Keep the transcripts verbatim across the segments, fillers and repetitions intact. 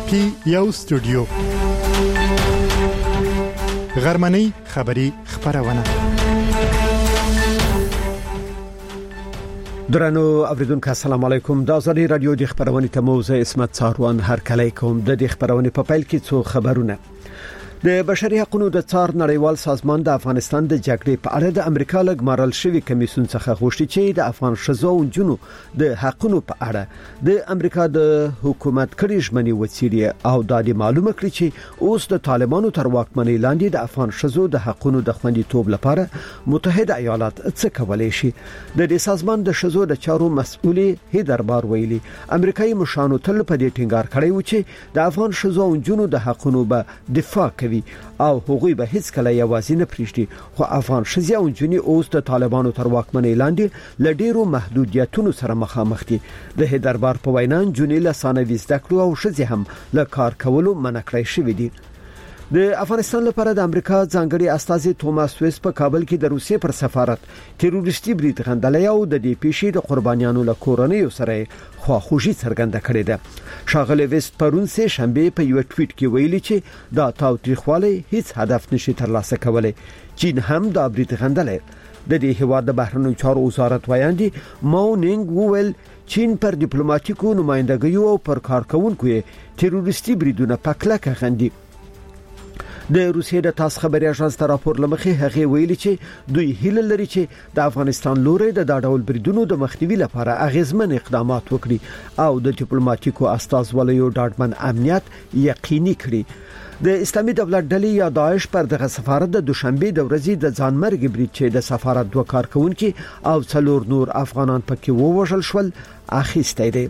پی یو سټوډیو غرمنۍ خبری خبرونه درنو اوریدونکو السلام علیکم د ازادي رادیو د خبرونې ته موزه اسمت څاروان هر کله کوم د خبرونې په پیل کې څو خبرونه د بشري حقوقو د څار نړیوال سازمان د افغانستان د جګړې په اړه د امریکا لګمارل شوی کمیسیون څخه غوښتي چې د افغان شذو او جنو د حقوقو په اړه د امریکا د حکومت کړي ژمنې وڅیړي او د معلومه کړي چې اوس د طالبانو تر واکمنۍ لاندې د افغان شذو د حقوقو د خوندیتوب لپاره متحده ایالات څه کولای شي د دې سازمان د شذو د چارو مسؤلي هیدربار ویلي امریکایي مشانو تل په دې ټینګار کړی و چې د افغان شذو او جنو د حقوقو به دفاع او هغوی به هیڅ کله یوازې نه پریږدي خو افغان شذي او جنې اوس د طالبانو تر واکمنۍ لاندې لډیرو محدودیتونو سره مخامخ دي د هیدربار په وینا جنې له ثانوي زده کړو او شذي هم له کار کولو منع کړی شوی دي د افغانستان لپاره د امریکا ځانګړي استازي توماس ویس په کابل کې د روسیې پر سفارت تروریستي برید غندلې او د دې پیښې د قربانیانو له کورنۍ سره خواخوږي څرګنده کړې ده شاغله ویس پرون سه شنبه په یو ټویټ کې ویلي چې دا تاوتریخواله هیڅ هدف نشي ترلاسه کولای چین هم دا برید غندلې د دې هواد د بهرنیو چارو وزارت ویاندې ماونینګ وویل چین پر ډیپلوماټیکو نمائندګیو او پر کارکونکو تروریستي بریدونه پکلکه غندي د روسیې د تاس خبري اژانس ته راپور لمخې هغه ویلي چې دوی هیله لري چې د افغانستان لوري د ډاډول بریدونو د مخنیوي لپاره اغیزمن اقدامات وکړي او د ډیپلوماټیکو استازولیو ډاډمن امنیت یقیني کړي د اسلامي دولت ډلې یا داعش پر دغه سفارت د دوشنبه د ورځې د ځانمرګ برید چې د سفارت دوه کارکونکو او څلور نور افغانان پکې ووژل شول اخیسته دي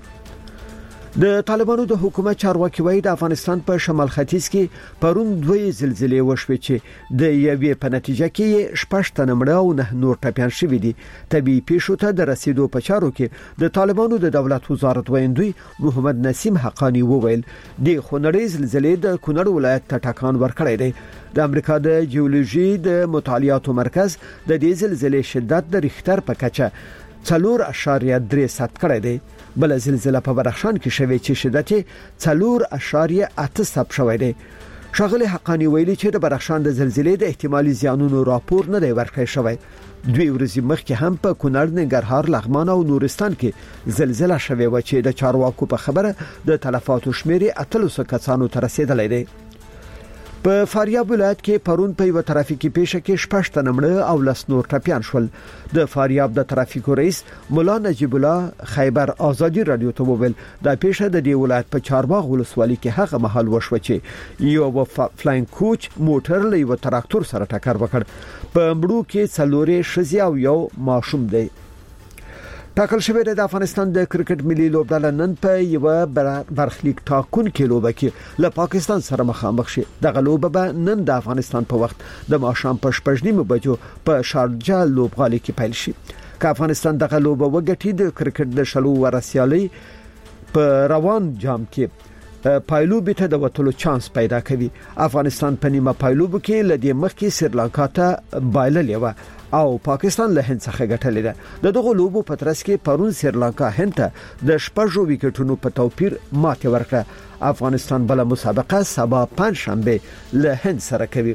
د طالبانو د حکومت چارواکي وایي د افغانستان په شمال ختیځ کې پرون دوه زلزلې وشوي چې د یوې په نتیجه کې شپږ تنه مړه او نه نور ټپيان شوي دي طبي پیښو ته د رسیدو په چارو کې د طالبانو د دولت وزارت ویندوی محمد نسیم حقانی وویل د خونړۍ زلزلې د کونړ ولایت ته ټکان ورکړی دی د امریکا د جیولوژي د مطالعاتو مرکز د دې زلزلې شدت د ریختر په کچه څلور اشاریه درې سات کړی دی بل زلزلہ په بدخشان کې شوې چې شدت څلور اشاریه اته ثبت شوی دی شاغله حقانی ویلي چې د بدخشان د زلزلې د احتمالي زیانونو راپور نه دی ورکړی شوی دوی ورځې مخکې هم په کونړ ننګرهار لغمان او نورستان کې زلزلہ شوې و چې د چارواکو په خبره د تلفاتو شمیر اتلس کسانو ته رسیدلی دی په فاریاب ولایت کې پرون په یو ترافیکي پیښه کې شپږ تنه مړه او لس نور ټپيان شول د فاریاب د ترافیکو رئیس مولا نجیب الله خیبر ازادي رادیو ته وویل د پیښه د دې ولایت په چارباغ ولسوالۍ کې هغه محل وشو چې یو فلاین کوچ موټر له یو تراکتور سره ټکر وکړ په مړو کې څلورې شذي او یو ماشوم دی ټاکل شوی د افغانستان د کرکټ ملي لوبډله نن په یو برخلیک ټاکون کې لوبه کې له پاکستان سره مخامخ شي دغه لوبه به نن د افغانستان په وخت د ماښام په شپږ نیمه بجو په شارجه لوبغالي کې پیل شي که افغانستان دغه لوبه وګټي د کرکټ د شلو ورسیالي په روان جام کې پایلوب ته د وټلو چانس پیدا کوي افغانستان په نیمه پایلوب کې لدی مخکې سریلانکا ته بایللې و او پاکستان له هند څخه ګټلې ده د دغه لوبو په ترڅ کې پرون سریلانکا هند ته د شپږو وکټونو په توپیر ماته ورکړه افغانستان بل مسابقه سبا پنځ شنبه له هند سره کوي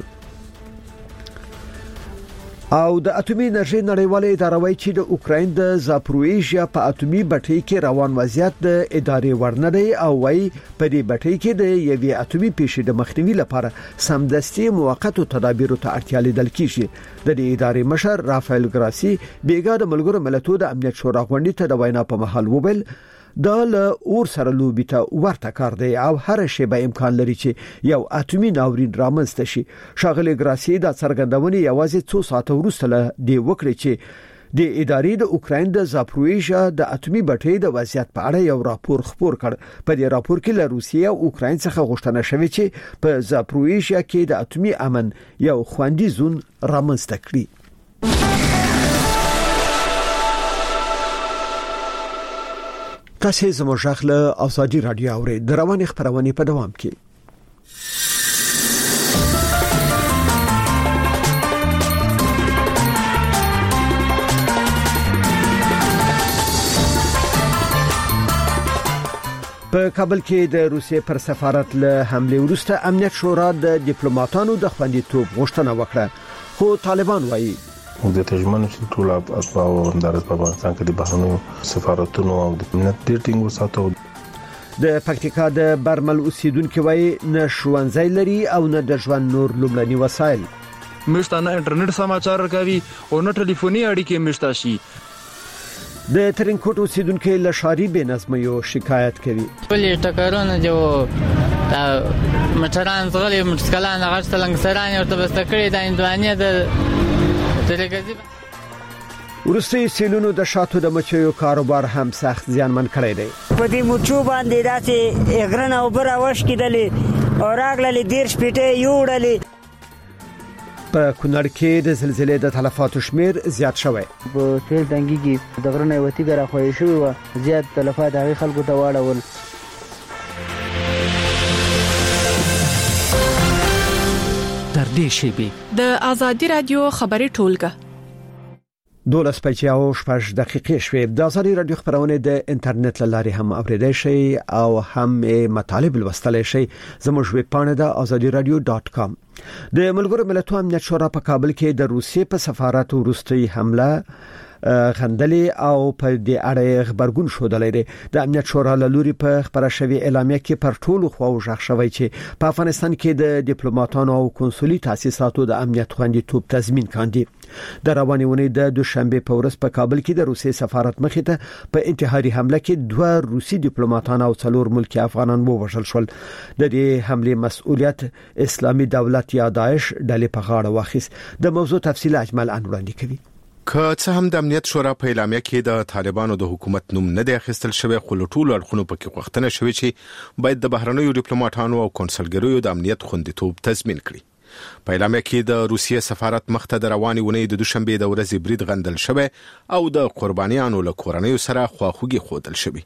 او د اټومي انرژي نړیواله اداره وايي چې د اوکراین د زاپرویژیا په اټومي بټۍ کې روان وضعیت د ادارې ورنړي او وايي په دې بټۍ کې د یوې اټومي پیښې د مخنیوي لپاره سمدستي موقتو تدابیرو ته اړتیا لیدل کیږي د دې ادارې مشر رافایل ګراسی بیګا د ملګرو ملتونو د امنیت شورا غونډې ته د وینا په محل وویل دا له اور سره لوبي ته ورته کار دی او هر شی به امکان لري چې یو اټومي ناورین رامنځته شي شاغله ګراسی دا څرګندونه یوازې څو ساعت وروسته له دی وکړي چې د ادارې د اوکراین د زاپرویژیا د اټومي بټۍ د وضعیت په اړه یو راپور خپور کړ په دې راپور کې له روسیې او اوکراین څخه غوښتنه شوې چې په زاپرویژیا کې د اټومي امن یو خوندي زون رامنځته کړي تاسو زموږ غږ ازادي رادیو اورئ د رواني خبرونه په دوام کې په کابل کې د روسیې پر سفارت له حمله وروسته امنیت شورا د ډیپلوماټانو د خوندیتوب غوښتنه وکړه، خو طالبان وایي د ترجمان چې ټول اسباب او همدارس په افغانستان کې د بهرنیو سفارتونو او د امنیت ډیټینګ وساتو. د پکتیکا د برمل اوسیدونکو وایي نه ښوونځی لري او نه د ژوند نور لومړني وسایل. مشته نه انټرنیټ سماچار کوي او نه ټلیفوني اړیکې مشته شي. د ترینکوټ اوسیدونکو له ښاري بې نظمیو شکایت کوي. ولې ټکرونه جو تا مټران زغلي مټسکلان غشت لنګسران ورته بستکړې د اندوانیا د تلګزي. ورسته سیلونو د شاتو د مچیو کاروبار هم سخت زیانمن کړی دی. په دې مچو باندې داسې اغرن او بر اوش کېدلې او راغلې دیر شپټه یوړلې. په کونړ کې د زلزلې د تلفاتو شمیر زیات شوی. په تیل دنګي کې د غرنه وتی ګره خوې شوی و، زیات تلفات هغه خلکو ته واړول. تر دې شی د آزادی رادیو خبري ټولګه دولس بجې او شپږ دقیقې شوې. د آزادی رادیو خبرونه د انټرنیټ لارې هم اوریدای شئ او هم مطالب لوستلای شئ. زموږ ویب پاڼه د آزادی رادیو ډاټ کام. د ملګرو ملتونو امنیت شورا په کابل کې د روسیې په سفارت وروستي حمله غندلې او په دې اړه خبرګون شوه. دی د امنیت شورا له لوري په خبره شوی اعلامیه کې پر ټولو خواو ژغ شوی چې په افغانستان کې د ډیپلوماټانو او کنسولي تاسیساتو د امنیت خوندیتوب تضمین کاندي. د روانې ونې د دوشنبه په ورځ په کابل کې د روسیې سفارت مخې ته په انتحاري حمله کې دوه روسي ډیپلوماټان او څلور ملکی افغانان ووژل شول. د دې حمله مسؤلیت اسلامي دولت یا داعش ډلې په غاړه واخیست. د موضوع تفصیل اجمل انوراندي کوي. که څه هم د امنیت شورا په اعلامیه کې د طالبانو د حکومت نوم نه دی اخیستل شوی، خو له ټولو اړخونو پکې غوښتنه شوې چې باید د بهرنیو ډیپلوماټانو او کنسولګریو د امنیت خوندیتوب تضمین کړي. په اعلامیه کې د روسیې سفارت مخته د روانې ونې د دوشنبه د ورځې برید غندل شوی او د قربانیانو له کورنیو سره خواخوږي ښودل شوی.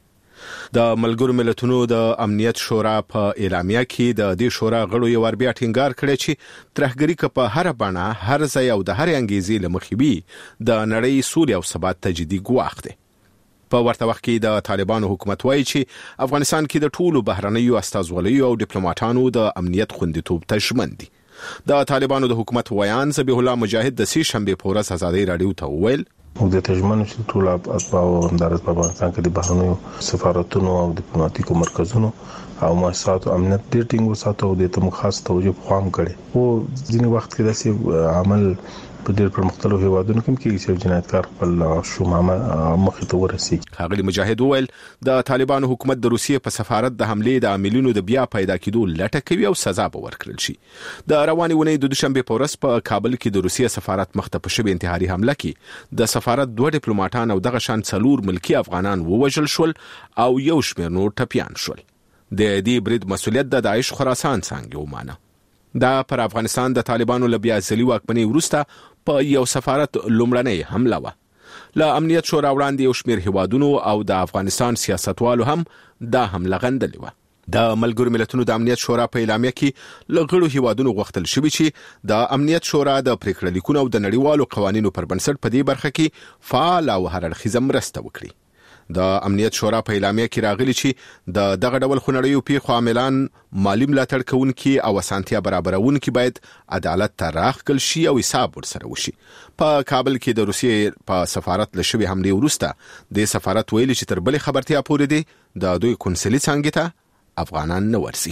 د ملګرو ملتونو د امنیت شورا په اعلامیه کې د دې شورا غړو یو ور بیا ټینګار کړی چې ترهګری که په هر بڼه هر ځای او د هر انګیزې له مخې وي د نړۍ سولې او ثبات ته جدي ګواښ دی. په ورته وخت کې د طالبانو حکومت وایي چې افغانستان کې د ټولو بهرنیو استازولیو او ډیپلوماټانو د امنیت خوندیتوب ته ژمن دي. د طالبانو د حکومت ویان ذبیح الله مجاهد د سې شنبه په ورځ آزادۍ رادیو ته وویل موږ د ترجمان چې ټول اسباب او همدارس په افغانستان کې د بهرنیو سفارتونو او ډیپلوماټیکو مرکزونو او مؤسساتو امنیت ډیټینګ وساتو د تم خاص توجه خام کړي. او ځینې وخت کې داسې عمل په ډېر پر مختلفو هیوادونو کې کېږي چې جنایتکار خپل شومامه مخې ته ورسي. ښاغلي مجاهد وویل د طالبانو حکومت د روسیې په سفارت د حملې د عاملینو د بیا پیدا کېدو لټه کوي او سزا به ورکړل شي. د روانې ونې د دوشنبه په ورځ په کابل کې د روسیې سفارت مخته په شوی انتحاري حمله کې د سفارت دوه ډیپلوماټان او دغه شان څلور ملکی افغانان ووژل شول او یو شمېر نور ټپیان شول. د دې برید مسؤلیت د داعش خراسان څنګه ومانه. دا پر افغانستان د طالبانو له بیا ځلي واکمنۍ وروسته په یو سفارت لومړنۍ حمله وه. له امنیت شورا وړاندې یو شمېر هیوادونو او د افغانستان سیاستوالو هم دا حمله غندلې وه. د ملګرو ملتونو د امنیت شورا په اعلامیه کې له غړو هیوادونو غوښتل شوی چې د امنیت شورا د پریکړه لیکونو او د نړیوالو قوانینو پر بنسټ په دې برخه کې فعال او هر اړخیزه مرسته وکړي. د امنیت شورا په اعلامیه کې راغلي چې د دغه ډول خنړیو پیښو عاملان مالی ملاتړ کوونکي او اسانتیا برابرونکي باید عدالت ته راغکل شي او حساب ورسره وشي. په کابل کې د روسیې په سفارت له شوی حملې وروسته د سفارت ویلي چې تر بلې خبرتیا پورې دی د دوی کنسولي څنګه ته افغانان نه ورسي.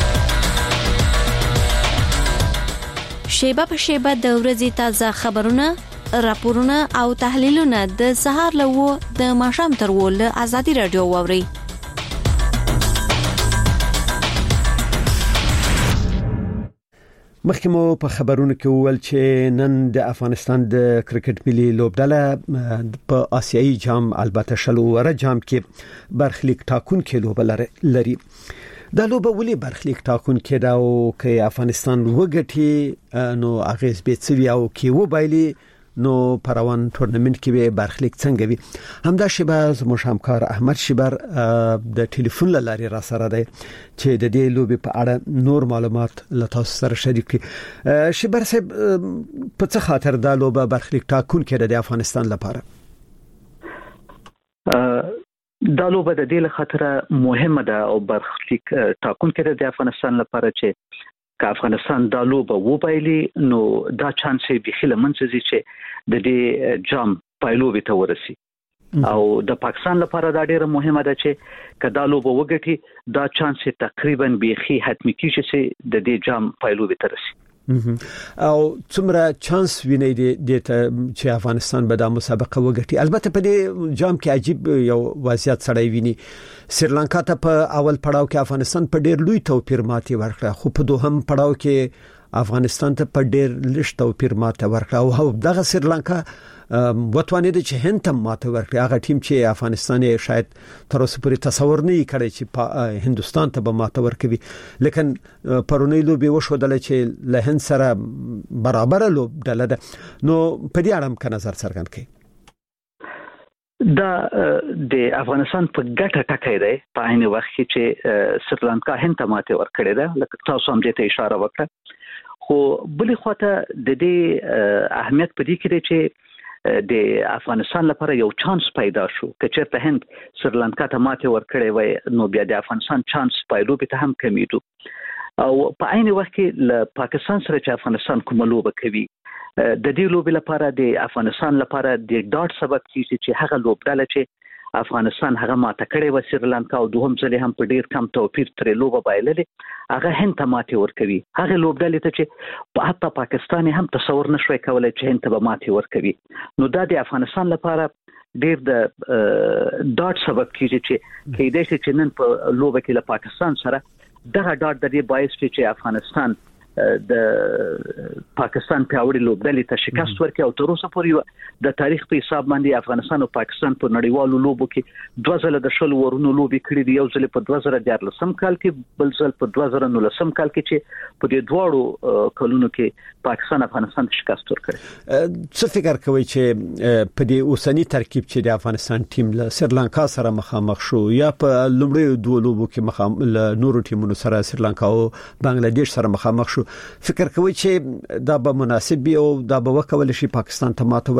شیبه په شیبه د ورځې تازه خبرونه، راپورونه او تحلیلونه د سهار لوو د ماښام تر ول آزادی رادیو ووري. مخکې مو په خبرونو کې وویل چې نن د افغانستان د کرکټ ملي لوبډله په آسیایي جام البته شلو وره جام کې برخلیک ټاکون کې لوبه لري. دا لوبه ولې برخلیک ټاکون کې دا او کې افغانستان وګټي نو اغیز به څوي او کې وبایلي نو پروان تورنمنت کې به برخلیک څنګه وي. همدا شیبه زموږ همکار احمد شیبر د ټلیفون لاري را سره دی چې د دې لوبې په اړه نور معلومات له تاسو سره شریک کړي. شیبر صاحب په څه خاطر دا لوبه برخلیک ټاکون کې د افغانستان لپاره؟ دا لوبه د دې لخوا مهمه ده او برخلیک ټاکونکې ده د افغانستان لپاره چې که افغانستان دا لوبه وبایلي نو دا چانس یې بيخي له منځه ځي چې د دې جام پایلوبې ته ورسي او د پاکستان لپاره دا ډیره مهمه ده چې که دا لوبه وګټي دا چانس تقریبا بيخي حتمی کیږي چې د دې جام پایلوبې ته رسي او څومره چانس ویني د چې افغانستان به د مسابقه وګټي. البته په دې جام کې عجیب یو وضعیت سړی ویني. سریلانکا ته په اول پړاو کې افغانستان په ډیر لوی توپیر ماتي ورکړه خو په دوهم پړاو کې افغانستان ته په ډیر لږ توپیر ماته ورکړه او دغه سریلانکا وتوانید چې هند ته ماته ورکړه. هغه ټیم چې افغانستان یې شاید تر اوسه پورې تصور نه کړی چې هندستان ته به ماته ورکوي لیکن پرونی لوبي وشودل چې له هند سره برابر لوب ډله ده. نو په دې اړه هم نظر څرګند کړئ. دا د افغانستان په ګټه ټکای دی په عین وخت کې چې سریلانکا هند ته ماته ورکړه ده لکه تاسو هم دې ته اشاره وکړه خو بلې خواته د دې اهمیت په دې کې دی چې د افغانستان لپاره یو چانس پیدا شو چې چېرته هند سریلانکا ته ماته ورکړي وای نو بیا د افغانستان چانس پایلوبې ته هم کمیدو او په عین وخت کې له پاکستان سره چې افغانستان کوم لوبه کوي د دې لوبې لپاره د افغانستان لپاره د ډاټ سبب کیږي چې هغه لوبډاله چې افغانستان هغه ماته کړي و سریلانکا او دوهم ځل هم په ډیر کم توپیر تر لوبه بایللې هغه هند ته ماته ورکوي. هغه لوبډاله ته چې په حتی پاکستان هم تصور نشوي کولای چې هند ته به ماته ورکوي نو دا د افغانستان لپاره ډیر د ډاټ سبب کیږي چې کېدای شي چې نن په لوبه کې له پاکستان سره دغه ډاټ د دې باعث چې افغانستان د پاکستان پیاوړي لوبډلې ته شکست ورکړي او تر اوسه پورې د تاریخ په حساب باندې افغانستان او پاکستان په نړیوالو لوبو کې دوه ځله د شل ورونو لوبي کړې دي. یو ځل په دوه زره دیارلسم کال کې بل ځل په دوه زره نولسم کال کې چې په دې دواړو کلونو کې پاکستان افغانستان ته شکست ورکړي. څه فکر کوي چې په دې اوسنی ترکیب چې د افغانستان ټیم له سریلانکا سره مخامخ شو یا په لومړی دوه لوبو کې مخامخ له نورو ټیمونو سره سریلانکا او بنگلاديش سره مخامخ شو فکر کوي چې دا به مناسب وي او دا به وکول شي پاکستان ته ماته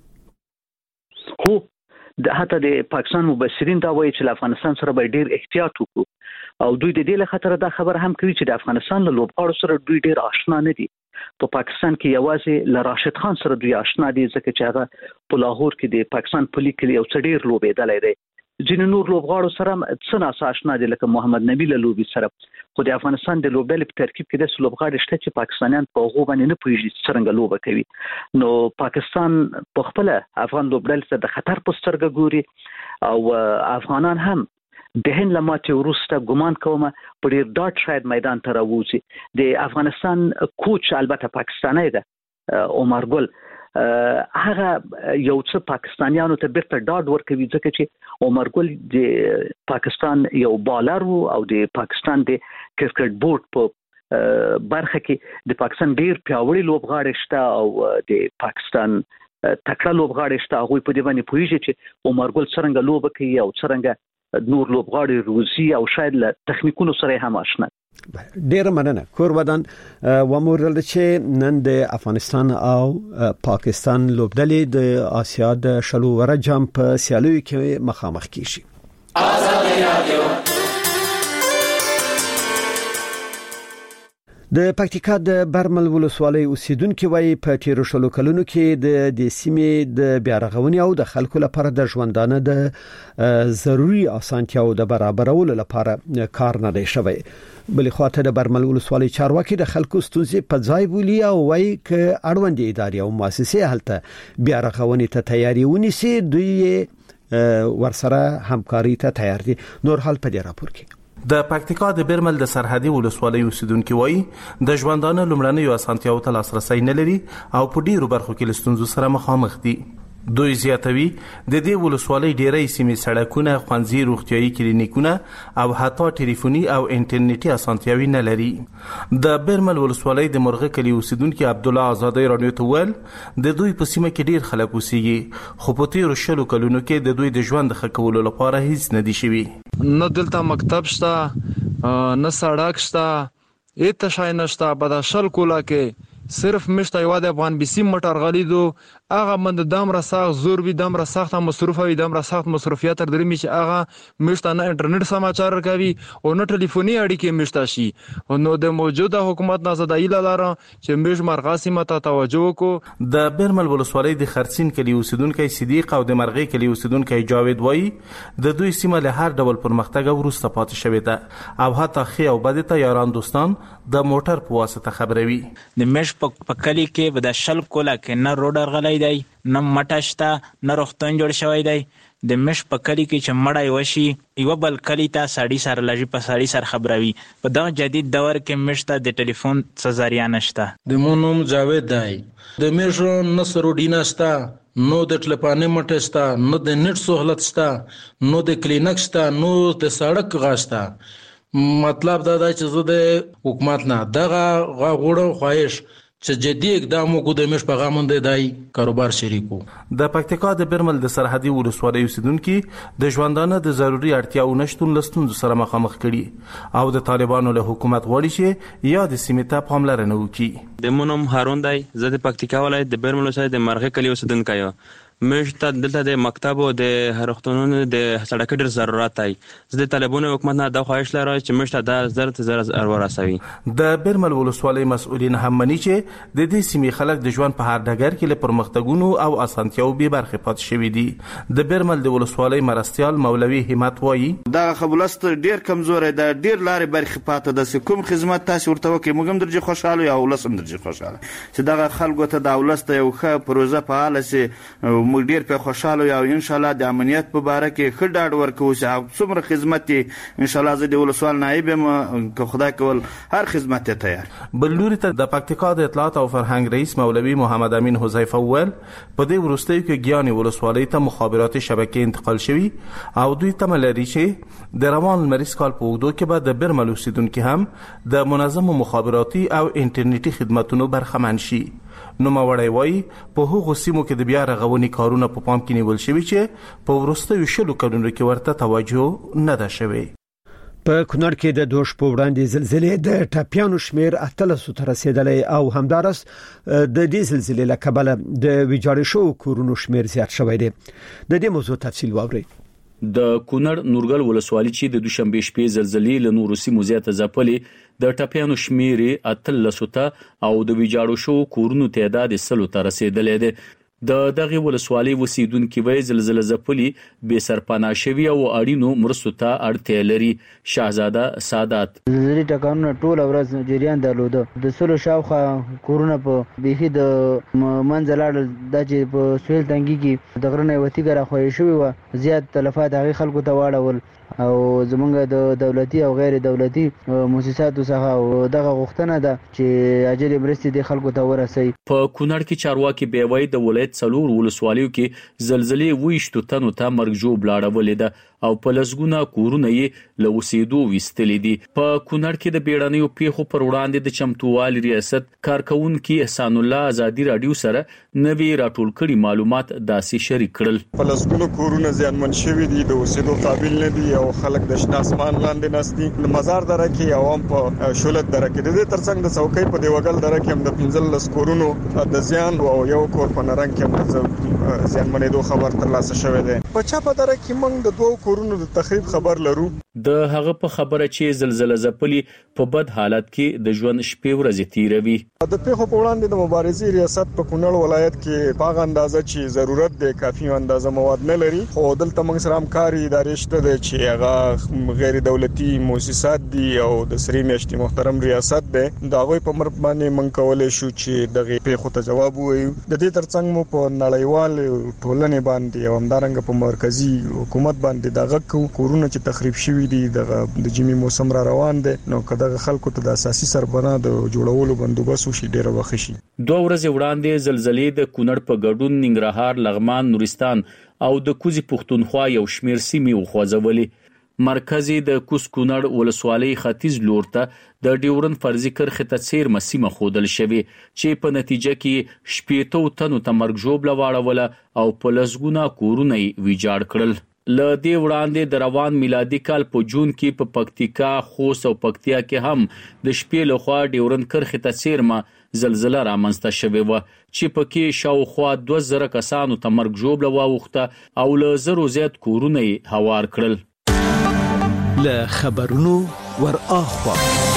ورکړي؟ هو د حتی د پاکستان مبصرین دا وایي چې افغانستان سره به ډیر احتیاط وکړو او دوی د دې لخوا دا خبر هم کوي چې د افغانستان له لوبغاړو سره دوی ډیر آشنا نه دي. په پاکستان کې یوازې ل راشد خان سره دوی آشنا دي ځکه چې هغه په لاهور کې د پاکستان په لیګ کې یو څه ډیر لوبېدلی دی. ځینې نور لوبغاړو سره څه ناسا آشنا دي لکه محمد نبی له لوبي سره خو د افغانستان د لوبډلې په ترکیب کې د لوبغاړي شته چې پاکستانیان په هغه باندې نه پوهیږي څنګه لوبه کوي. نو پاکستان په خپل افغان لوبډلې سره د خطر په سترګه ګوري او افغانان هم د هند لماته ورسته ګمان کوم په ډیر ډاټ شاید میدان ته راوځي. د افغانستان کوچ البته پاکستانی ده عمر ګل هغه یو څه پاکستانیانو ته بیرته ډاډ ورکوي ځکه چې عمر ګل د پاکستان یو بالر او د پاکستان د کرکټ بورډ په برخه کې د پاکستان ډیر پیاوړي لوبغاړي شته او د پاکستان تکړه لوبغاړي شته. هغه په دې باندې پوهیږي چې عمر ګل څنګه لوبه کوي او څنګه نور لوبغاړي روزي او شاید له تخنیکونو سره هم آشنا. ډیر مننه. کور ودان ومورل چې نن د افغانستان او پاکستان لوبډلې د آسیا د شلو ور جام په سیالیو کې مخامخ کیږي. آزاد رادیو د پکتیکا د برمل ولسوالۍ اوسیدونکو وایي په تیر شلو کلونو کې د د سیمې د بیارغونې او د خلکو لپاره د ژوندانه د ضروري اسانتیاو د برابرولو لپاره کار نه دی شوی. بلې خواته د برمل ولسوالۍ چارواکي د خلکو ستونزې په ځای بولي او وایي ک اړوند ادارې او مؤسسې هلته بیارغونې ته تیاری ونیسي دوی ورسره همکاري ته تیار دي. نور حال په دې راپور کې د پکتیکا د برمل د سرحدي ولسوالۍ اوسیدونکو وایي د ژوندانه لومړنیو اسانتیاو ته لاسرسي نه لري او په ډیرو برخو کې لستونزو سره مخامخ دي. دوی زیاتوي د دې ولسوالۍ ډیرې سیمې سړکونه، ښوونځي، روغتيایي کلینیکونه او حتی ټلیفوني او انټرنیټي اسانتیاوي نه لري. د برمل ولسوالۍ د مرغه کلی اوسیدونکو عبد الله آزادی رادیو ته ویل د دوی په سیمه کې ډیر خلک اوسېږي خو په تیر شلو کلونو کې د دوی د ژوند ښه کولو لپاره هیڅ نه دي شوي. نه دلته مکتب شته، نه سړک شته، هیڅ شای نشته. په داشل کولا کې صرف مشته یو د افغان بي سي موټر غلیدو هغه مند دام را ساخت زور وي دام را سخت مصروف وي دام را سخت مصروفیت تر درې چې هغه مشته نه انټرنیټ سماچار کوي او نه ټلیفوني اړیکې مشته شي نو د موجوده حکومت نه زدايي لاره چې مش مرغاسي مته توجه وکړو. د بیرمل ولسوالۍ د خرڅین کلی اوسیدونکو صدیق او د مرغۍ کلی اوسیدونکو جاوید وایي د دوی سیمه له هر ډول پرمختګ وروسته پاتې شوې ده او حتی خي او بد ته یاران دوستان د موټر په واسطه خبروي. د مش په کلی کې به د شل کوله کې نه روډر غلای دی نه مټشتا نه روختون جوړ شوی دی. د مش په کلی کې چې مړای وشي یو بل کلی ته ساړي سره لږی په ساړي سره خبروي. په دغه جدید دور کې مشته د ټلیفون څه ذریعہ نشته. د مونوم جاوید دی د میشو نصرو ډیناستا نو د ټلیفون مټستا نو د نت سہولت ستا نو د کلینک ستا نو د سړک غاستا. مطلب دا دی چې زه د حکومت نه دغه غوړو خواهش چې جدي اقدام وکړو د مش پیغام دی دای کاروبار شریکو. د پکتیکا د برمل د سرحدي ولسوالۍ اوسیدونکو د ژوندانه د ضروري اړتیاو نشټون لستون سره مخامخ کړي او د طالبانو له حکومت غواړي چې یا د سیمې ته پاملرنه وکړي. د مونوم هارون دی زه د پکتیکا ولایت د برمل ولسوالۍ د مرغۍ کلی اوسیدونکی یم. مشته دلته د مکتب او د هرختونونو د سړک ډیر ضرورت دی. زه د طالبانو حکومت نه د خواهش لرم چې مشته د زر ته زر ورسوي. د برمل ولسوالۍ مسؤلین هم مني چې د دې سیمې خلک د ژوند په هر ډګر کې له پرمختګونو او اسانتیاو به برخه پات شوي دي. د برمل د ولسوالۍ مرستيال مولوي همت وایي دا خبرست ډیر کمزور دی ډیر لارې برخه پات د کوم خدمات تاسو ورته وکي موږ درجه خوشاله او ولسم درجه خوشاله چې دا خلکو ته د ولست یو ښه پروژه فعال سي موږ ډیر په خوشاله یو ان شاء الله د امنیت په باره کې خډاډ ورکو چې څومره خدمت ان شاء الله زه د ولسوال نائب م که خدای کول هر خدمت ته تیار. بل لوري ته د پکتیکا د اطلاعات او فرهنګ رئیس مولوي محمد امین حذیفه ول په دې ورستیو کې ګیاني ولسوالۍ ته مخابراتي شبکې انتقال شوي او دوی تم لري چې د روان لمریز کال په وګړو کې به د برمل اوسیدونکو هم د منظم مخابراتي او انټرنیټي خدماتونو برخمن شي. نو ماوړی وای په هغو سیمو کې د بیا رغونې کارونه په پام کې نیول شوي چې په وروستیو شلو کلونو کې ورته توجه نه ده شوې. په کونړ کې د دوش په وړاندې زلزلې د ټاپیانو شمیر اتلسو ته رسیدلی او همدارس د دې زلزلې له کبله د ویجاړ شو کورونو شمیر زیات شوی دی. د دې موضوع تفصیل واورئ. د کونړ نورګل ولسوالۍ چې د دوشنبه شپې زلزلې له نورو سیمو زیاته ځپلې د ټاپیانو شمیر اتلسو ته او د ویجاړو شو کورونو تعداد سلو ته رسیدلی دی. د دغه ولسوالۍ اوسیدونکو وایي زلزلې ځپلې به سرپناه شوی او اړینو مرستو ته اړتیا لري. شاهزاده سادات زلزلې ټکانونه ټول ورځ جریان درلوده د سلو شاوخه کورونه په بيخي د منځلار د چې په سویل تنګي کې د غرنۍ وتی ګره خوې شوی و زیات تلفات هغه خلکو ته واړول او زمونږ د دولتي او غیر دولتي مؤسساتو څخه دغه غوښتنه ده چې اجل مرستې د خلکو ته ورسي. په کونړ کې چارواکي بیوي د ولایت څلور ولسوالیو کې زلزلې وښتو تنو ته مرګجو بلاړولې ده او په لسګونه کورونه یې له اوسېدو وستلې دي. په کونړ کې د بیړنیو پیښو پر وړاندې د چمتووالي ریاست کارکونکو احسان الله ازادي رادیو سره نوي راټول کړي معلومات داسې شریک کړل. په لسګونه کورونه زیانمن شوي دي د اوسېدو قابل نه دي او خلک د شنه اسمان لاندې ناست دي. د مزار دره کې عوام په شولت دره کې د دې ترڅنګ د څوکۍ په دیوګل دره کې هم د پنځلس کورونو د زیان او یو کور په نرنګ کې هم د زیانمنېدو خبر ترلاسه شوی دی. په چاپه دره کې موږ د دوه کورونو د تخریب خبر لرو. د هغه په خبره چې زلزلہ ځپلې په بد حالت کې د ژوند شپې ورځې تیروي. د پیښو په وړاندې د مبارزې ریاست په کونړ ولایت کې پاغه اندازه چې ضرورت دی کافي اندازه مواد نه لري خو دلته موږ سره همکاري ادارې شته دي چې هغه غیر دولتي مؤسسات دي او د سری میشتي محترم ریاست دی دا غوي په مرګ باندې موږ کولای شو چې دغه پیښو ته جواب ووایو. د دې ترڅنګ مو په نړیوال ټولنې باندې او همدارنګه په مرکزی حکومت باندې دغه کورونه چې تخریب شوي دي دغه د جمی موسم را روان دي نو کله خلکو ته د اساسي سربنا د جوړولو بندوبست وشي ډیره وخت شي. دوه ورځې وړاندې زلزلې د کونړ په ګډون ننګرهار لغمان نورستان او د کوزي پښتونخوا یو شمیر سیمې وخوځولې. مرکزی د کوز کونړ ولسوالۍ ختیځ لور ته د ډیورن فرضي کرښې ته څیر مسیمه خودل شوی چې په نتیجه کې شپېته تنو ته مرګ ژوبله واړوله او په لسګونه کورونه ویجاړ کړل. ل دې وړاندې د روان میلادي کال په جون کې په پکتیکا خوست او پکتیا کې هم د شپې لخوا ډیورن کرښې ته څیرمه زلزلہ رامنځته شوې و چې پکې شاوخوا دوه زره کسانو ته مرګ ژوبله واوښته او له زرو زیات کورونه یې هوار کړل. له خبرونو ور اخوا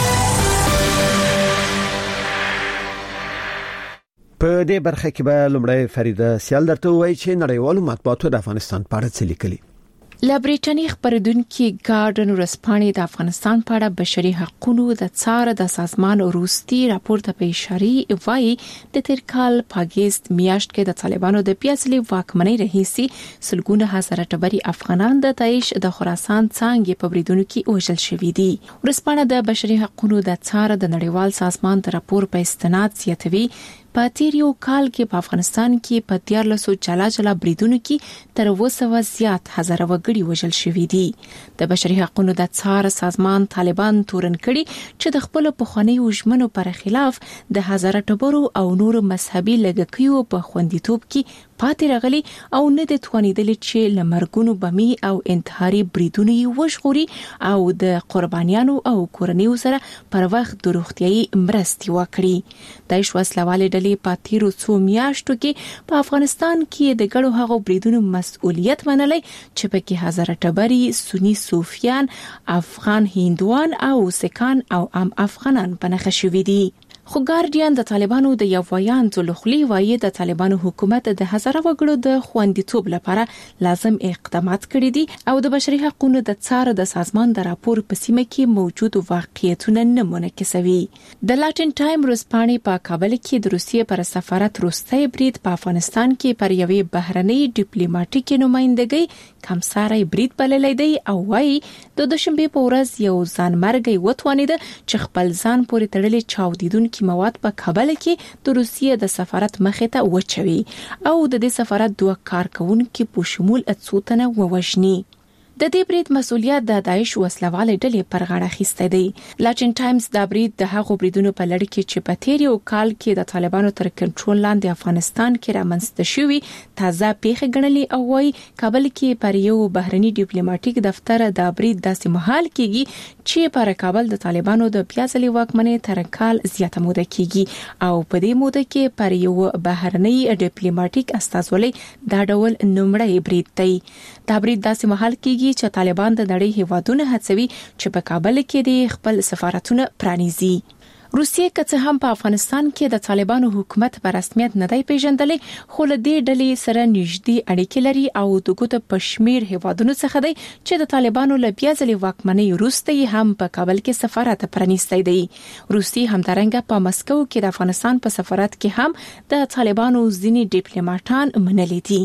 په دې برخه کې به لومړی فریده سیال درته وایي چې نړیوالو مطبوعاتو د افغانستان په اړه څه لیکلي. له بریټانیې خبرېدونکي ګارډن ورځپاڼې د افغانستان په اړه بشري حقوقو د څار د سازمان وروستي راپور ته په اشاره وایي د تیر کال په اگست میاشت کې د طالبانو د پیاصلي واکمنۍ رئیسي سلګونه هزاره ټبري افغانان د داعش د خراسان څنګه په بریدونو کې وژل شوي دي. ورځپاڼه د بشري حقوقو د څار د نړیوال سازمان د راپور په استناد زیاتوي په تیر یو کال کې په افغانستان کې په دیارلسو جلا جلا بریدونو کې تر وسو زیات هزاره وګړي وژل شوي دي. د بشري حقوقو د څار سازمان طالبان تورن کړي چې د خپل پخوانیو ژمنو پر خلاف د هزاره ټبرو او نور مذهبي لګکیو په خوندیتوب کې پاتې راغلي او نه د توانیدل چې لمرګونو بمي او انتحاري بریدونه یې وژغوري او د قربانیانو او کورنیو سره پر وخت د روغتيایي مرستې وکړي. د شوسلوالې ډلې په تیرو څو میاشتو کې په افغانستان کې د ګډو هغو بریدونو مسؤلیت منلای چې پکې هزاره ټبري سنی صوفیان افغان هندوان او سکان او عام افغانان په نخښه شوي دي. خو ګارډین د طالبانو د یو ویان ځلخلي وایي د طالبانو حکومت د هزاره وګړو د خوندیتوب لپاره لازم اقدامات کړي دي او د بشري حقوقو د څار د سازمان د راپور په سیمه کې موجود واقعیتونه نه منعکسوي. د لاټین ټایم ورځپاڼې په کابل کې د روسیې پر سفارت وروستی برید په افغانستان کې پر یوې بهرنۍ ډیپلوماټیکي نمائندګۍ کمساري برید بللی دی او وایي د دوشنبه په ورځ یو ځانمرګي وتوانید چې خپل ځان پورې تړلې چاودیدونکو کې مواد په کابل کې د روسیې د سفارت مخې ته وچوي او د دې سفارت دوه کارکونکو په شمول اتسوتنه ووجني. د دې برید مسؤلیت د داعش وسلوالې ډلې پر غاړه اخیسته دی. لاټین ټایمز دا برید د هغو بریدونو په لړ کې چې په تیر یو کال کې د طالبانو تر کنټرول لاندې افغانستان کې رامنځته شوی تازه پیښه ګڼلې او وايي کابل کې پر یو بهرني ډیپلوماټیک دفتر د برید داسې محل کېږي چې پر کابل د طالبانو د پیاصلي واکمنۍ تر کال زیاته موده کېږي او په دې موده کې پر یو بهرني ډیپلوماټیک استازولۍ دا ډول نومړی برید دی. دا برید داسې محل کېږي چې طالبان د نړۍ هیوادونه هڅوي چې په کابل کې د خپل سفارتونه پرانیزي. روسیې که څه هم په افغانستان کې د طالبانو حکومت په رسمیت نه دی پیژندلی خو له دې ډلې سره نږدې اړیکې لري او د ګوت په شمیر هیوادونو څخه دی چې د طالبانو له پیاصلي واکمنۍ وروسته هم په کابل کې سفارت پرانیستی دی. روسي همدارنګه په مسکو کې د افغانستان په سفارت کې هم د طالبانو ځینې ډیپلوماټان منلي دي.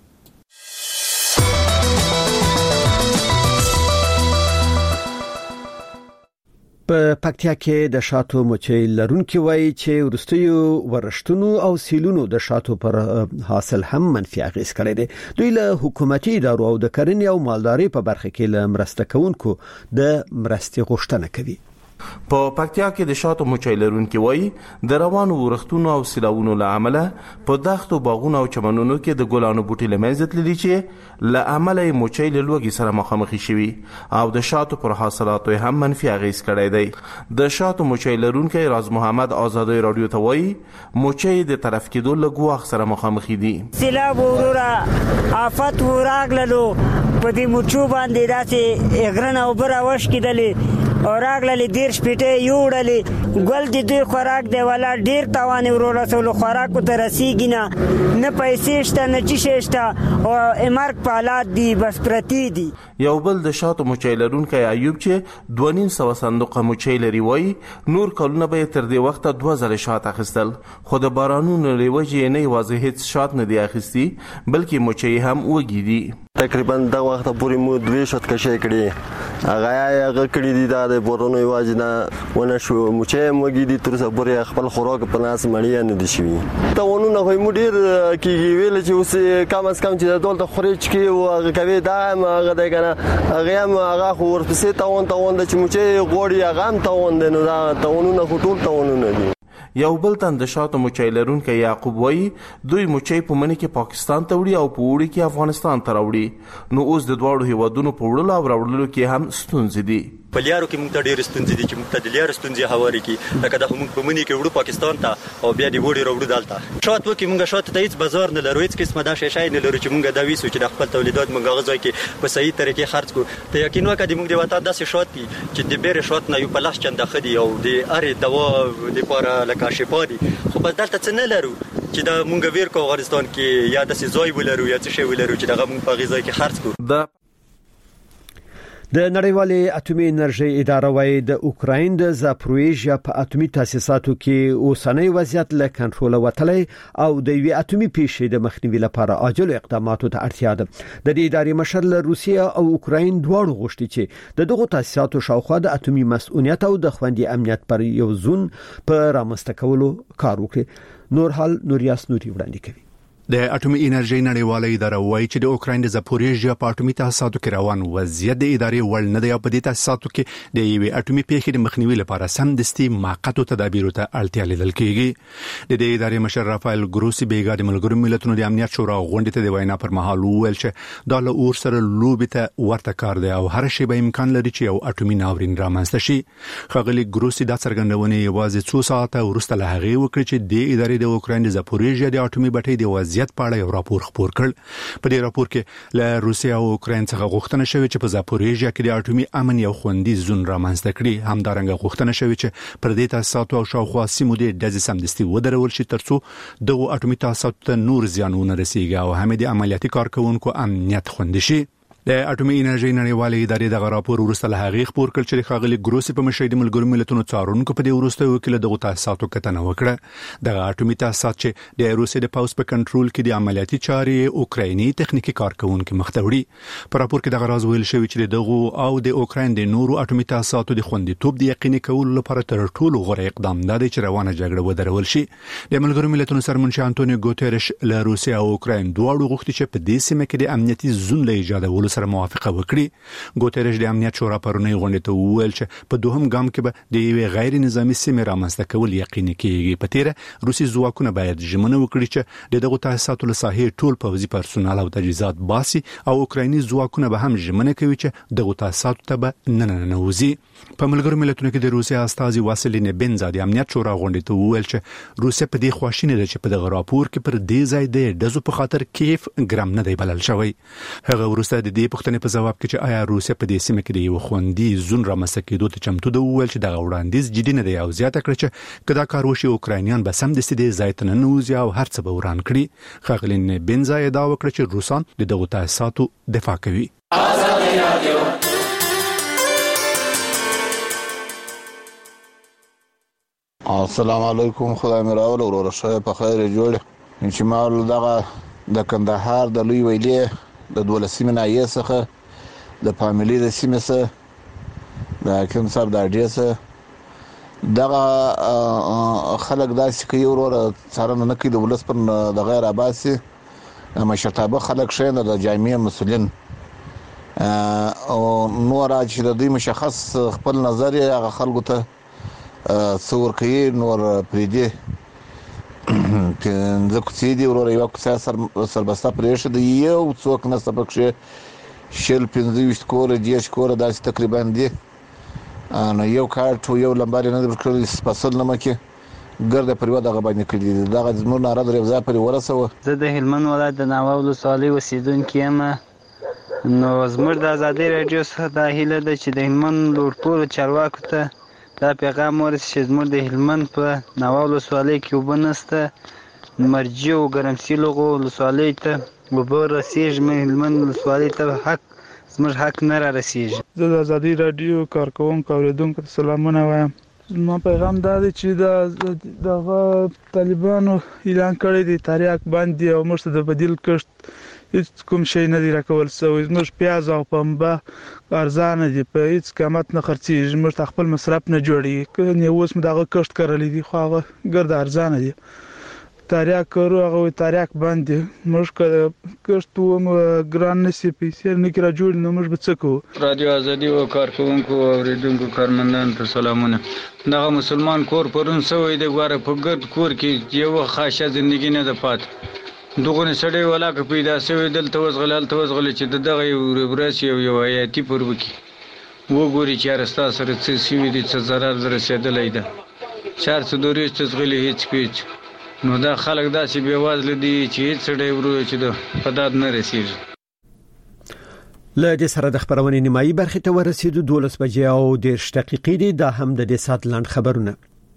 په پکتیا کې د شاتو مچۍ لرونکي وایي چې ورستیو ورشتونو او سیلونو د شاتو پر حاصل هم منفي اغیز کړی دی. دوی له حکومتي ادارو او د کرنې او مالداري په برخه کې له مرسته کوونکو د مرستې غوښتنه کوي. په پکتیا کې د شاتو مچۍ لرونکي وایي د روانو ورښتونو او سیلاونو له امله په دښتو باغونو او چمنونو کې د ګلانو بوټي له منځه تللي چې له امله یې مچۍ له لوږې سره مخامخ شوي او د شاتو پر حاصلاتو هم منفي اغیز کړی دی. د شاتو مچۍ لرونکي راز محمد آزادۍ رادیو ته وایي مچۍ د طرف کېدو له ګواښ سره مخامخ دي. سیلاب وروره آفت وراغللو په دې مچو باندې داسې اغرنه وبره وشکېدلې او راغللې دیر شپېټې یوړلې ګل د دوی خوراک دی والا ډیر تاوان ورسولو خوراکو ته رسیږي نه نه پیسې شته نه چیشې شته او مرګ په حالات دي بس پرتی دي. یو بل د شاتو مچۍ لرونکی ایوب چې دوه نیم سوه صندوقه مچۍ لري وایي نور کلونه به یې تر دې وخته دوه ځله شات اخیستل خو د بارانونو له وجې یې نه یوازې هېڅ شات نه دي اخیستي بلکې مچۍ هم وږي دي. تقریبا دا وخت پورې مو دوی شت کشي کړي هغه هغه کړي دي د بورونو یوازې نه ونه شو مچې موږ دي تر څو پورې خپل خوراک په ناس مړی نه دي شوی ته ونه نه مو ډیر کیږي ویل چې اوس کم از کم چې دولت خوري چې او هغه کوي دا هغه دی کنه هغه هم هغه ورپسې تاون تاون د چې مچې غوړي هغه هم تاون دي نو دا تاونونه ټول تاونونه دي. یو بل تن د شاتو مچۍ لرونکی یعقوب وایي دوی مچۍ په مني کې پاکستان ته وړي او په وړي کې افغانستان ته راوړي نو اوس د دواړو هیوادونو په وړلو او راوړلو کې هم ستونزې دي. په لیارو کې موږ ته ډېر ستونزې دي چې موږ ته د لیارو ستونزې هواري کی لکه دا موږ په منی کې وړو پاکستان ته او بیا دی وړي وړو دالته شات وکي موږ شات ته هیڅ بازار نه لرو هیڅ قسمه دا شې شای نه لرو چې موږ دا ویسو چې د خپل تولیدات موږ غوځای کې په صحیح طریقې خرڅ کو ته یقین وکړه موږ د وطن داسې شات دي چې د بیره شات نه یو په لاس چنده خدي او د اره دوا د پاره لکه شفا دي خو بس دلته څه نه لرو چې دا مونږ ویر کو افغانستان کې یا د سيزوي ولرو یا څه شی ولرو چې دغه مونږ په غذای کې خرڅ کو د د نړیوالې اټومي انرژي اداره وايي د اوکراین د زاپرویژیا په اټومي تاسیساتو کې اوسنۍ وضعیت له کنټرول وتلې او د وی اټومي پیښې د مخنیوي لپاره عاجل اقداماتو ته اړتیا ده د دې ادارې مشر له روسیا او اوکراین دواړو غوښتي چې د دغو تاسیساتو شاوخوا د اټومي مسؤلیت او د خوندي امنیت پر یو ځون په رامنځته کولو کار وکړي نور حال نوریاس نوري وړاندې کوي د اټومي انرژي نړیواله اداره وایي چې د اوکراین د زاپوریژیا په اټومي تاسیساتو کې روان وضعیت د ادارې وړ نه دی او په دې تاسیساتو کې د یوې اټومي پیښې د مخنیوي لپاره سمدستي موقتو تدابیرو ته اړتیا لیدل کېږي د دې ادارې مشر رافایل ګروسی بیګا د ملګرو ملتونو د امنیت شورا غونډې ته د وینا پر مهال وویل چې دا له اور سره لوبي ته ورته کار دی او هر شی به امکان لري چې یو اټومي ناورین رامنځته شي خغلی ګروسی دا څرګندونه یوازې څو ساعته وروسته له هغه وکړي چې د ادارې د اوکراین د زاپوریژیا د اټومي بټۍ د وضعیت په اړه یو راپور خپور کړ په دې راپور کې له روسیا او اوکراین څخه غوښتنه شوې چې په زاپوریژیا کې د اټومي امن یو خوندي زون رامنځته کړي همدارنګه غوښتنه شوې چې پر دې تاسیساتو او شاوخوا سیمو د ډزې سمدستي ودرول شي ترڅو دغه اټومي تاسیسات ته نور زیانونه رسیږي او هم د عملیاتي کارکونکو امنیت خوندي شي د اټومي انرژي نړیوالې ادارې دغه راپور وروسته له هغې خپور کړ چې خاغلی ګروسی په مشر د ملګرو ملتونو څارونکو په دې وروسته وکیل دغه تاسیساتو کتنه وکړه دغه اټومي تاسیسات چې د روسي د پاوس په کنټرول کې د عملیاتي چارې اوکرایني تخنیکی کارکونکو مخته وړي په راپور کې دغه راز ویل شوی چې دغه او د اوکراین د نورو اټومي تاسیساتو د خوندیتوب د یقیني کولو لپاره تر ټولو غوره اقدام دی چې روانه جګړه ودرول شي د ملګرو ملتونو سرمنشي انټونیو ګوتيرش له روسیا او اوکراین دواړو غوښتي چې په دې سیمه کې د امنیتي زون له ایجادولو سره موافقه وکړي ګوتيرش د امنیت شورا پرونی غونډه ته وویل چې په دوهم ګام کې به د یوې غیر نظامی سیمې رامنځته کول یقیني کیږي په تیره روسي ځواکونه باید ژمنه وکړي چې دغه تاسیساتو له ساحې ټول پوځي پرسونل او تجهیزات باسي او اوکرایني ځواکونه به هم ژمنه کوي چې دغه تاسیساتو ته به نه نه نوځي په ملګرو ملتونو کې د روسیا استازي واسیلین بنزا د امنیت شورا غونډه ته وویل چې روسیا په دې خواشینه ده چې په دغه راپور کې پر دې ځای د دزو په خاطر کیف ګرام نه دی بلل شوی هغه ورسته د دې پوښتنې په جواب کې چې آیا روسیا په دې سیمه کې د یو خوندي زون رامنځته کېدو ته چمتو ده وویل چې دغه وړاندیز جدي نه دی او زیاته کړ چې کدا کار وشي اوکراینیان به سم د دې ځای ته نه نوځي او هر څه به وران کړي خغلین بنزا ادعا وکړه چې روسان د دغه تاسیساتو دفاع کوي السلام علیکم خدای مې راول ورور شه په خیر جوړ چې مال دغه د کندهار د لوی ویلې د دولسمه نایې څخه د فاميلي د سیمه سره د حکیم صاحب د اډیسه دغه خلک داسې کوي ورور څارنه نه کوي د ولس پر د غیر آباسي مشرتابه خلک شینه د جامعه مسولین او نور چې د دې مشخص خپل نظر هغه خلکو ته څور کوي نور پریدي د کوڅې دی ورور یو کوڅه سر سربسته پرېښه دی یو څوک نه سبقشه شل پنځه کور دی کور داسې تقریبا دی نو یو کارت یو لمبار نه درکړل سپاسل نه مکه ګرد پروا دغه باندې کړی دغه زموږ ناره درې ځای پرې ورسوه زه د هلمند ولایت د ناوه ولسوالۍ اوسیدونکی یم نو زموږ د ازادي رادیو څخه دا هیله ده چې د هلمند ټولو چارواکو ته دا پیغام ورسې چې زموږ د هلمند په ناوه ولسوالۍ کې اوبه نشته مرجع او ګرمسیر هغو ولسوالۍ ته اوبه رسېږي زموږ هلمند ولسوالۍ ته حق زموږ حق نه را رسېږي زه د ازادي رادیو کارکوونکو اورېدونکو ته سلامونه وایم زما پیغام دا دی چې دغه طالبانو اعلان کړی دی تاریخ باندې او موږ ته د بدیل کښت هیڅ کوم شی نه دی راکول سوی زموږ پیاز او پنبه ارزانه دي په هیڅ قیمت نه خرڅېږي موږ ته خپل مصرف نه جوړېږي که اوس مو دغه کښت کرلی دي خو هغه ګرد ارزانه دي تاریخ کرو هغه تاریخ باندې موږ که کښت ومو ګران نشي پیسې نه کې را جوړ نه موږ به څه کوو رادیو ازادي او کارکوونکو او اورېدونکو کارمندان ته سلامونه دغه مسلمان کور پرون سوی دی ګوره په ګرد کور کې یو خاصه ژوندۍ نه ده پات دغه سړی ولا که پیدا شوی دلته وزغلل ته وزغل چې دغه یو ورس یو یو حیاتي پرو کې وګوري چې راستا سره څه سیوی دي څه zarar رسیدلای ده چار څه دوري څه غلي هیڅ پیچ نو دا خلک داسې بیواز لدی چې هیڅ ډېر ورو چې د پداد نه رسیږي. له دې سره د خبرونې نیمایي برخې ته ورسېدو دولس بجې او دېرش دقیقې دي. دا هم د دې سات لاند خبرونه.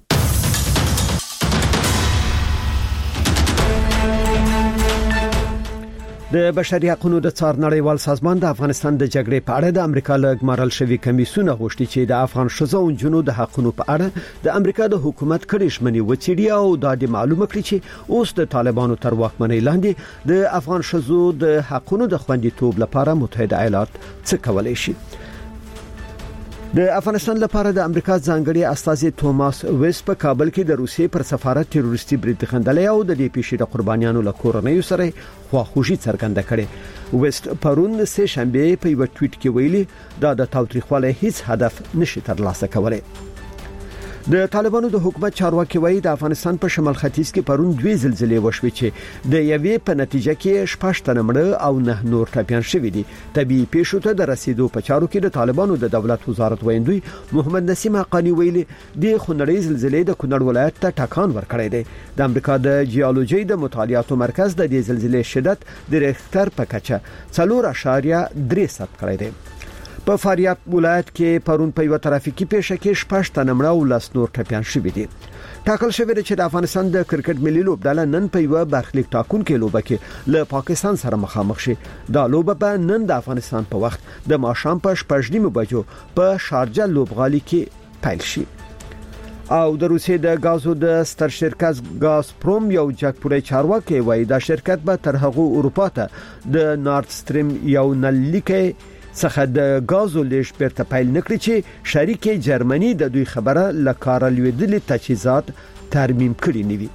د بشري حقوقو د څار نړیوال سازمان د افغانستان د جګړې په اړه د امریکا له ګمارل شوی کمیسیون غوښتي چې د افغان شذو او جنو د حقوقو په اړه د امریکا د حکومت کړي شمنې وڅېړي او دا د معلومه کړي چې اوس د طالبانو تر واکمنۍ لاندې د افغان شذو د حقوقو د خوندیتوب لپاره متحده ایالات څه کولای شي. د افغانستان لپاره د امریکا ځانګړي استازي توماس ویس په کابل کې د روسیې پر سفارت تروریستي برید خندلې او د دې پیښې د قربانیانو له کورنۍ سره خواخوږي څرګنده کړې. ویست پرون سه شنبه په یو ټویټ کې ویلي دا د تاوتریخوالي هیڅ هدف نشي ترلاسه کولای. د طالبانو د حکومت چارواکي وایي د افغانستان په شمال ختیځ کې پرون دوه زلزلې وشوي چې د یوې په نتیجه کې شپږ تنه مړه او نه نور ټپيان شوي دي. طبي پیښو ته د رسیدو په چارو کې د طالبانو د دولت وزارت ویندوی محمد نسیم حقانی ویلي د خونړۍ زلزلې د کونړ ولایت ته ټکان ورکړی دی. د امریکا د جیولوژي د مطالعاتو مرکز د دې زلزلې شدت د ریختر په کچه څلور اعشاریه درې ثبت کړی دی. په فاریاب ولایت کې پرون په یو ترافیکي پیښه کې شپږ تنه مړه او لس نور ټپيان شوي دي. ټاکل شوی دی چې د افغانستان د کرکټ ملي لوبډله نن په یو برخلیک ټاکونکو لوبه کې له پاکستان سره مخامخ شي. دا لوبه به نن د افغانستان په وخت د ماښام په شپږ نیمو بجو په شارجه لوبغالي کې پیل شي. او د روسیې د غازو د ستر شرکت غازپروم یو جګپوړی چارواکي وایي دا شرکت به تر هغه اروپا ته د نارد سټریم یو نلیکه څخه د غازو لیش بیرته پیل نکړي چې شریک جرمني د دوی خبره لکاره لویدلې تجهیزات ترمیم کړي نیوي.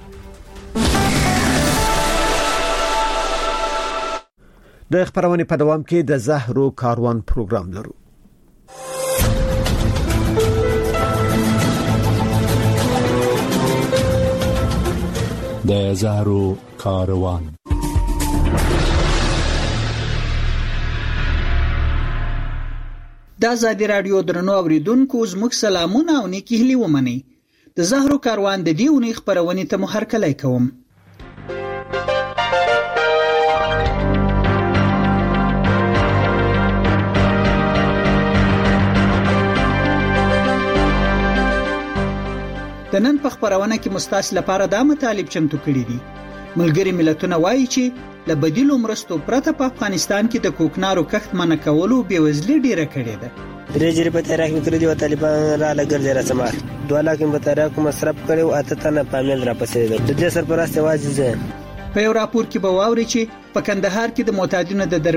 د خبرونه په دوام کې د زهرو کاروان پروګرام لرو. د زهرو کاروان د آزادی رادیو درنو اوریدونکو زموږ سلامونه او نیکی هیلې ومنئ. د زهرو کاروان د دې اونۍ خبرونه ته مو هرکلی کوم. د نن په خبرونه کې مستاس لپاره د مطالب چمتو کړي دي. ملګری ملتونه وایي چې له بدیلو مرستو پرته په افغانستان کې د کوکنارو کښت منع کولو بېوزلي ډیره کړې ده. درې جری په تاریخ کې تر دې طالبان را لګرځي رسمات دوه لکه په تاریخ مصرف کړو اته تنه پامل را پسې ده. د دې سرپرست واجب ده. په یو راپور کې به واوري چې په کندهار کې د معتادینو د